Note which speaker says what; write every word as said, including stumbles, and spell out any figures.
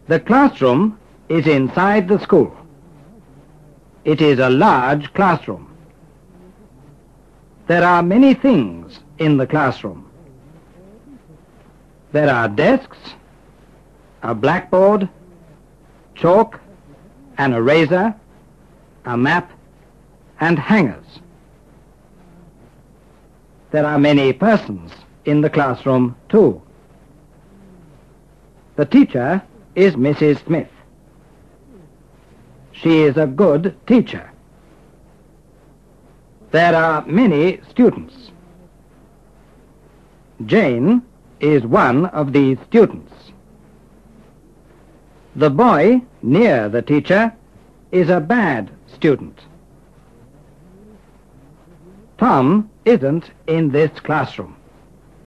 Speaker 1: The classroom is inside the school. It is a large classroom. There are many things in the classroom. There are desks, a blackboard, chalk, an eraser, a map, and hangers. There are many persons in the classroom too. The teacher is Missus Smith. She is a good teacher. There are many students. Jane is one of these students. The boy near the teacher is a bad student. Tom isn't in this classroom.